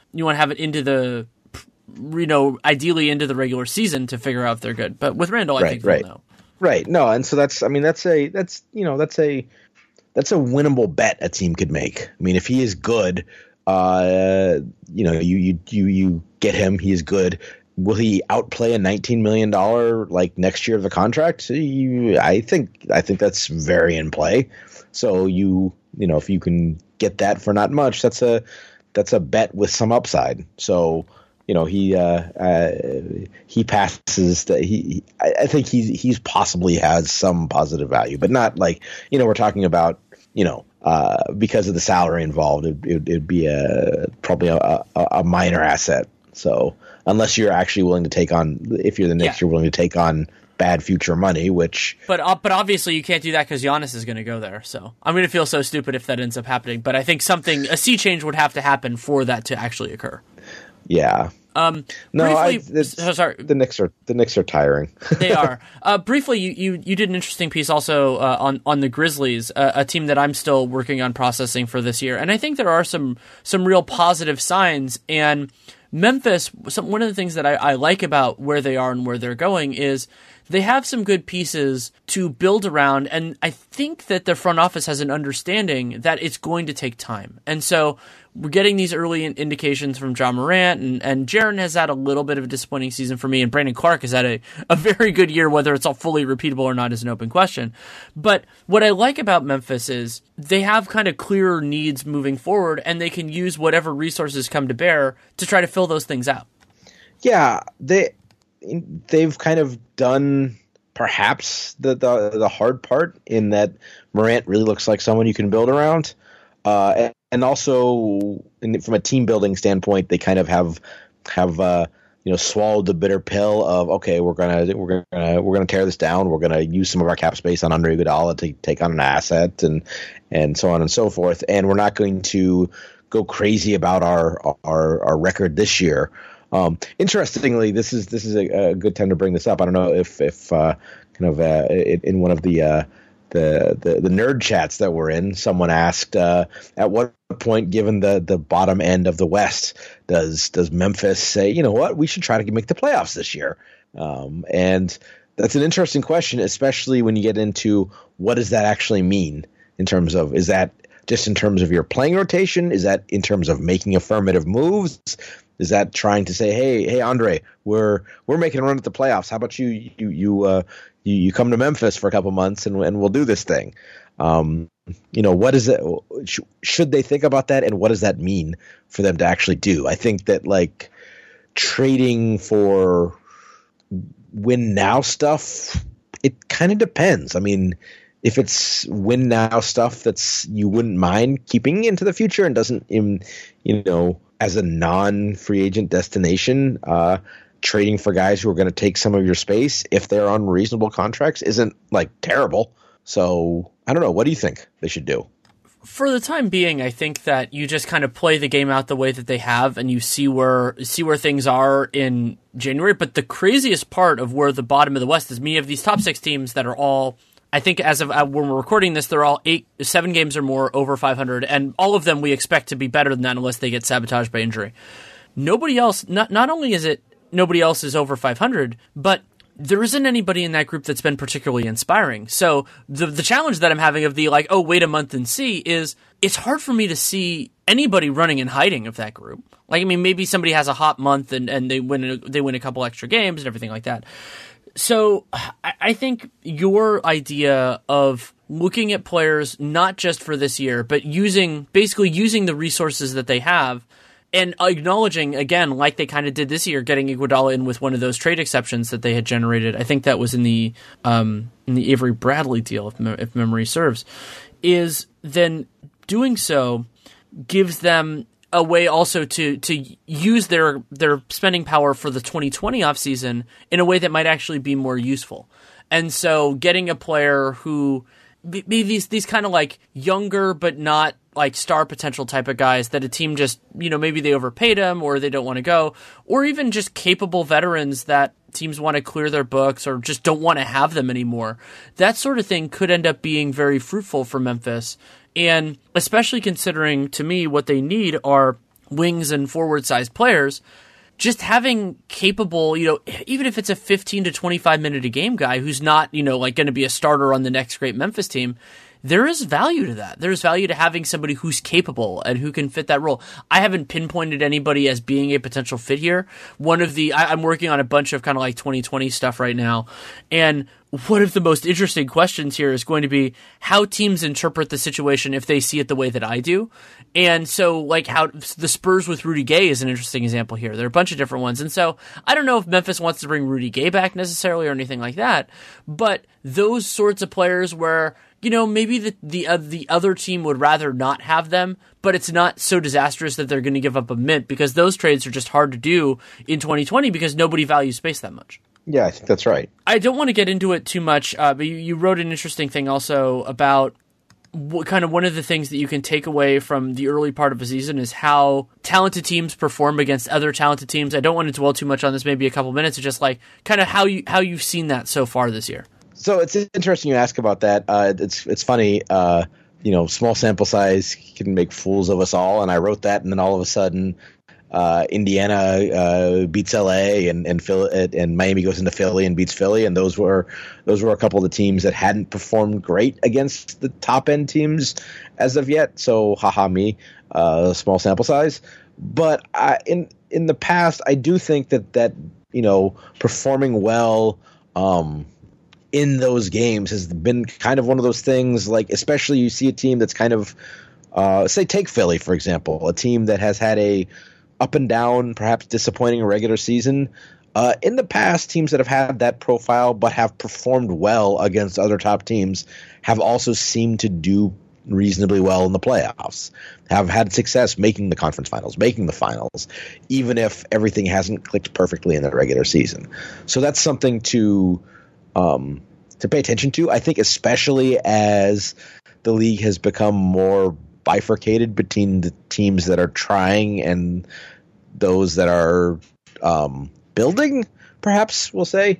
ideally into the regular season to figure out if they're good. But with Randle, I think we'll know. Right. No, and so that's a winnable bet a team could make. I mean, if he is good, you get him, he is good. Will he outplay a $19 million next year of the contract? I think that's very in play. So if you can get that for not much, that's a bet with some upside. So he passes. I think he's possibly has some positive value, but not we're talking about because of the salary involved, it'd be probably a minor asset. So unless you're actually willing to take on, if you're the Knicks, you're willing to take on bad future money, which. But obviously you can't do that because Giannis is going to go there. So I'm going to feel so stupid if that ends up happening. But I think a sea change would have to happen for that to actually occur. Yeah. Sorry. The Knicks are tiring. They are. Briefly, you did an interesting piece also on the Grizzlies, a team that I'm still working on processing for this year, and I think there are some real positive signs. And Memphis, one of the things that I like about where they are and where they're going is they have some good pieces to build around, and I think that the front office has an understanding that it's going to take time. And so we're getting these early indications from John Morant, and Jaren has had a little bit of a disappointing season for me, and Brandon Clark has had a very good year. Whether it's all fully repeatable or not is an open question. But what I like about Memphis is they have kind of clearer needs moving forward, and they can use whatever resources come to bear to try to fill those things out. Yeah, they've kind of done perhaps the hard part, in that Morant really looks like someone you can build around. And also, from a team building standpoint, they kind of have swallowed the bitter pill of, okay, we're gonna tear this down. We're gonna use some of our cap space on Andre Iguodala to take on an asset, and so on and so forth. And we're not going to go crazy about our record this year. Interestingly, this is a good time to bring this up. I don't know if in one of the nerd chats that we're in, someone asked, at what point, given the bottom end of the West, does Memphis say, you know what, we should try to make the playoffs this year? And that's an interesting question, especially when you get into what does that actually mean in terms of, is that just in terms of your playing rotation? Is that in terms of making affirmative moves? Is that trying to say, hey, Andre, we're making a run at the playoffs. How about you come to Memphis for a couple months and we'll do this thing? What is it? Should they think about that, and what does that mean for them to actually do? I think that trading for win now stuff, it kind of depends. I mean, if it's win now stuff that's you wouldn't mind keeping into the future and doesn't, as a non-free agent destination, trading for guys who are going to take some of your space if they're on reasonable contracts isn't terrible. So I don't know. What do you think they should do? For the time being, I think that you just kind of play the game out the way that they have, and you see where things are in January. But the craziest part of where the bottom of the West is, me of these top 6 teams that are all, I think as of when we're recording this, they're all 7 games or more over 500, and all of them we expect to be better than that unless they get sabotaged by injury. Nobody else, not only is it nobody else is over 500, but there isn't anybody in that group that's been particularly inspiring. So the challenge that I'm having of the wait a month and see is it's hard for me to see anybody running and hiding of that group. Maybe somebody has a hot month and they win a couple extra games and everything like that. So I think your idea of looking at players not just for this year, but using the resources that they have and acknowledging, again, like they kind of did this year, getting Iguodala in with one of those trade exceptions that they had generated. I think that was in the Avery Bradley deal, if memory serves, is then doing so gives them a way also to use their spending power for the 2020 offseason in a way that might actually be more useful. And so getting a player who be these kind of like younger but not like star potential type of guys that a team just, maybe they overpaid them or they don't want to go, or even just capable veterans that teams want to clear their books or just don't want to have them anymore. That sort of thing could end up being very fruitful for Memphis. And especially considering, to me, what they need are wings and forward-sized players, just having capable, even if it's a 15 to 25 minute a game guy who's not, going to be a starter on the next great Memphis team, there is value to that. There's value to having somebody who's capable and who can fit that role. I haven't pinpointed anybody as being a potential fit here. I'm working on a bunch of kind of like 2020 stuff right now, and one of the most interesting questions here is going to be how teams interpret the situation if they see it the way that I do. And so how the Spurs with Rudy Gay is an interesting example here. There are a bunch of different ones. And so I don't know if Memphis wants to bring Rudy Gay back necessarily or anything like that, but those sorts of players where, maybe the other team would rather not have them, but it's not so disastrous that they're going to give up a mint, because those trades are just hard to do in 2020 because nobody values space that much. Yeah, I think that's right. I don't want to get into it too much, but you wrote an interesting thing also about kind of one of the things that you can take away from the early part of a season is how talented teams perform against other talented teams. I don't want to dwell too much on this, maybe a couple minutes, just kind of how you've seen that so far this year. So it's interesting you ask about that. It's funny, small sample size can make fools of us all, and I wrote that, and then all of a sudden Indiana beats LA, and Miami goes into Philly and beats Philly, and those were a couple of the teams that hadn't performed great against the top end teams as of yet. So haha me, small sample size. But in the past, I do think that performing well in those games has been kind of one of those things. Like, especially you see a team that's kind of say take Philly for example, a team that has had a up and down, perhaps disappointing regular season. In the past, teams that have had that profile but have performed well against other top teams have also seemed to do reasonably well in the playoffs, have had success making the conference finals, making the finals, even if everything hasn't clicked perfectly in the regular season. So that's something to pay attention to, I think, especially as the league has become more bifurcated between the teams that are trying and those that are building, perhaps we'll say.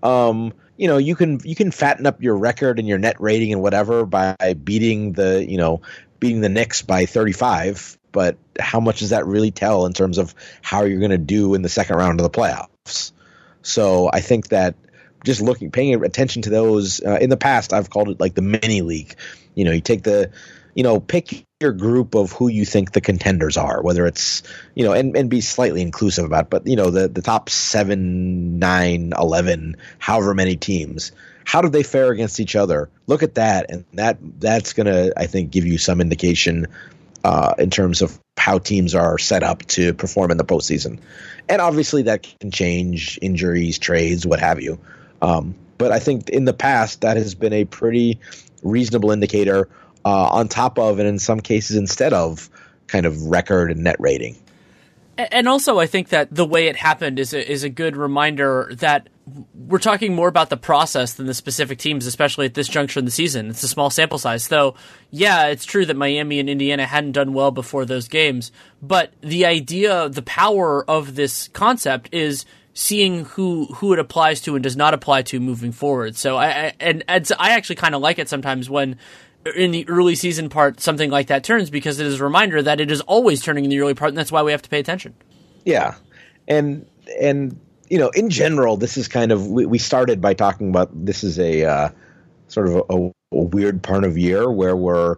You can fatten up your record and your net rating and whatever by beating the Knicks by 35, but how much does that really tell in terms of how you're going to do in the second round of the playoffs? So I think that just paying attention to those, in the past I've called it like the mini league. You take pick your group of who you think the contenders are, whether it's, and be slightly inclusive about it, but, the top 7, 9, 11, however many teams, how do they fare against each other? Look at that. And that's going to, I think, give you some indication in terms of how teams are set up to perform in the postseason. And obviously that can change, injuries, trades, what have you. But I think in the past that has been a pretty reasonable indicator on top of, and in some cases instead of, kind of record and net rating. And also, I think that the way it happened is a good reminder that we're talking more about the process than the specific teams, especially at this juncture in the season. It's a small sample size. Though, yeah, it's true that Miami and Indiana hadn't done well before those games. But the idea, the power of this concept is seeing who it applies to and does not apply to moving forward. So I actually kind of like it sometimes when in the early season part something like that turns, because it is a reminder that it is always turning in the early part, and that's why we have to pay attention. Yeah. And in general, this is kind of, we started by talking about this is a sort of a weird part of year where we're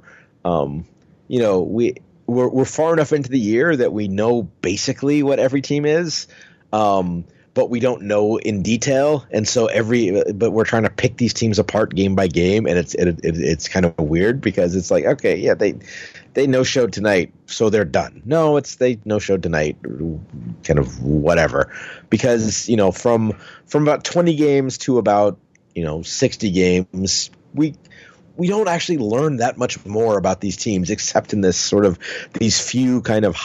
far enough into the year that we know basically what every team is. But we don't know in detail, and so but we're trying to pick these teams apart game by game, and it's kind of weird because it's like, okay, yeah, they no showed tonight, so they're done. No, they no showed tonight, kind of whatever, because from about 20 games to about 60 games, we don't actually learn that much more about these teams except in this sort of these few kind of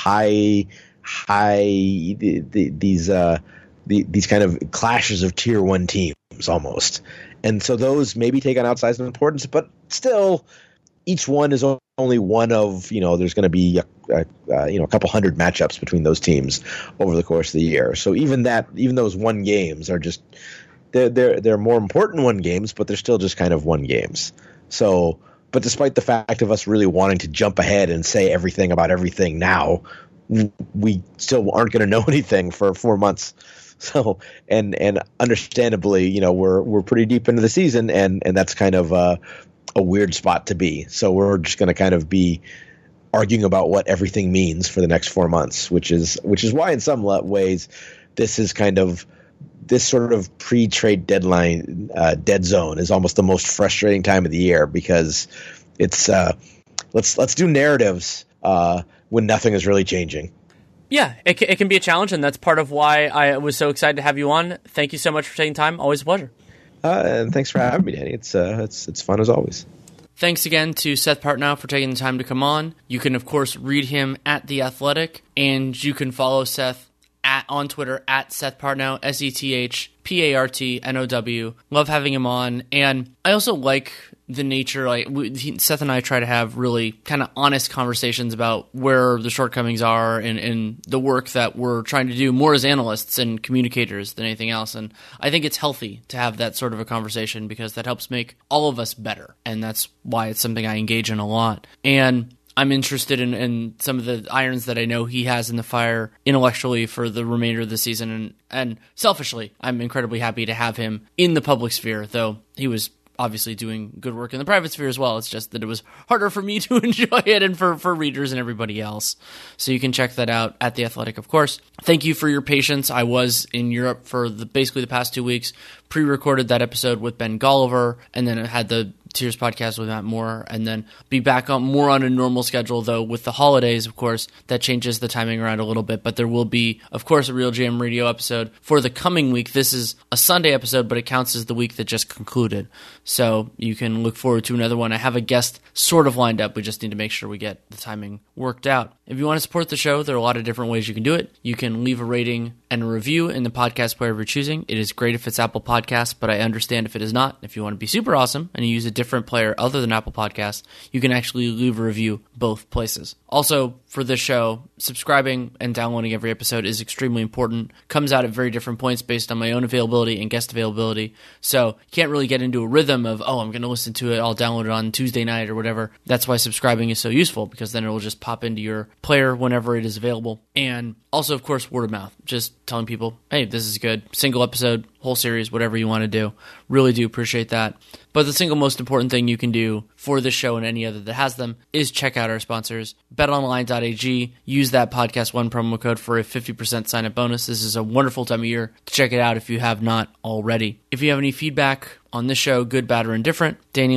these kind of clashes of tier one teams almost. And so those maybe take on outsized importance, but still each one is only one of, there's going to be a couple hundred matchups between those teams over the course of the year. So even those one games are just, they're more important one games, but they're still just kind of one games. So, but despite the fact of us really wanting to jump ahead and say everything about everything now, we still aren't going to know anything for 4 months. So, and understandably, we're pretty deep into the season, and that's kind of a weird spot to be. So we're just going to kind of be arguing about what everything means for the next 4 months, which is why in some ways this is kind of this sort of pre-trade deadline dead zone is almost the most frustrating time of the year, because it's let's do narratives when nothing is really changing. Yeah, it can be a challenge, and that's part of why I was so excited to have you on. Thank you so much for taking time. Always a pleasure. And thanks for having me, Danny. It's fun as always. Thanks again to Seth Partnow for taking the time to come on. You can, of course, read him at The Athletic, and you can follow Seth on Twitter at Seth Partnow, SethPartnow. Love having him on, and I also like the nature, Seth and I try to have really kind of honest conversations about where the shortcomings are and the work that we're trying to do more as analysts and communicators than anything else. And I think it's healthy to have that sort of a conversation because that helps make all of us better. And that's why it's something I engage in a lot. And I'm interested in some of the irons that I know he has in the fire intellectually for the remainder of the season. And selfishly, I'm incredibly happy to have him in the public sphere, though he was obviously doing good work in the private sphere as well. It's just that it was harder for me to enjoy it and for readers and everybody else. So you can check that out at The Athletic, of course. Thank you for your patience. I was in Europe for basically the past 2 weeks, pre-recorded that episode with Ben Golliver, and then I had the Tiers podcast with Matt Moore, and then be back more on a normal schedule, though with the holidays, of course, that changes the timing around a little bit, but there will be, of course, a Real Jam Radio episode for the coming week. This is a Sunday episode, but it counts as the week that just concluded, so you can look forward to another one. I have a guest sort of lined up. We just need to make sure we get the timing worked out. If you want to support the show, there are a lot of different ways you can do it. You can leave a rating and a review in the podcast player of your choosing. It is great if it's Apple Podcasts, but I understand if it is not. If you want to be super awesome and you use a different player other than Apple Podcasts, you can actually leave a review both places. Also, for this show, subscribing and downloading every episode is extremely important. Comes out at very different points based on my own availability and guest availability. So you can't really get into a rhythm of, I'm going to listen to it, I'll download it on Tuesday night or whatever. That's why subscribing is so useful, because then it will just pop into your player whenever it is available. And also, of course, word of mouth. Just telling people, hey, this is good. Single episode, whole series, whatever you want to do. Really do appreciate that. But the single most important thing you can do for this show and any other that has them is check out our sponsors. BetOnline.ag. Use that Podcast1 promo code for a 50% sign-up bonus. This is a wonderful time of year to check it out if you have not already. If you have any feedback on this show, good, bad, or indifferent,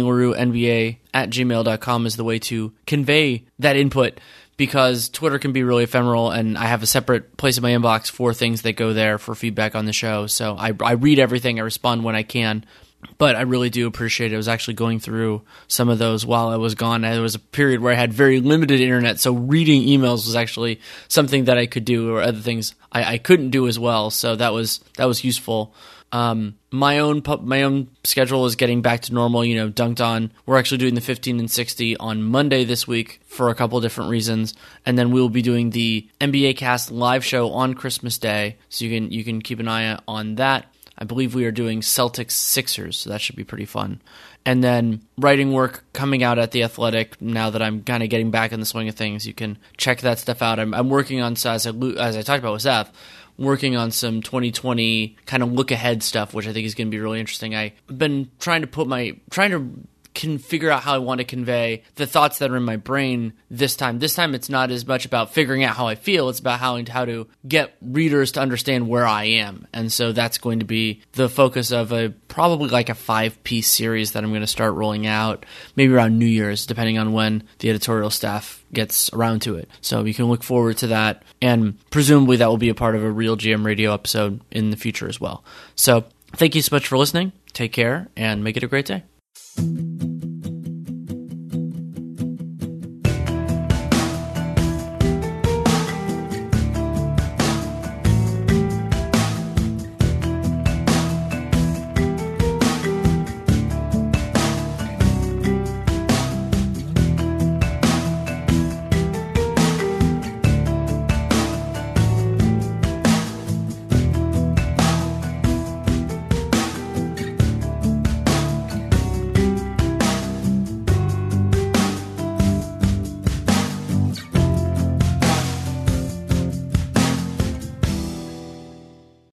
DanielLaRueNBA@gmail.com is the way to convey that input, because Twitter can be really ephemeral, and I have a separate place in my inbox for things that go there for feedback on the show. So I read everything, I respond when I can, But I really do appreciate it. I was actually going through some of those while I was gone. There was a period where I had very limited internet, so reading emails was actually something that I could do, or other things I couldn't do as well. So that was useful. My own schedule is getting back to normal. Dunked On. We're actually doing the 15 and 60 on Monday this week for a couple different reasons, and then we will be doing the NBA Cast live show on Christmas Day. So you can keep an eye on that. I believe we are doing Celtics Sixers, so that should be pretty fun. And then writing work coming out at The Athletic, now that I'm kind of getting back in the swing of things. You can check that stuff out. I'm working on, as I talked about with Seth, working on some 2020 kind of look ahead stuff, which I think is going to be really interesting. I've been trying to can figure out how I want to convey the thoughts that are in my brain this time. This time it's not as much about figuring out how I feel, it's about how to get readers to understand where I am. And so that's going to be the focus of probably like a 5-piece series that I'm going to start rolling out, maybe around New Year's, depending on when the editorial staff gets around to it. So you can look forward to that, and presumably that will be a part of a Real GM Radio episode in the future as well. So thank you so much for listening. Take care, and make it a great day.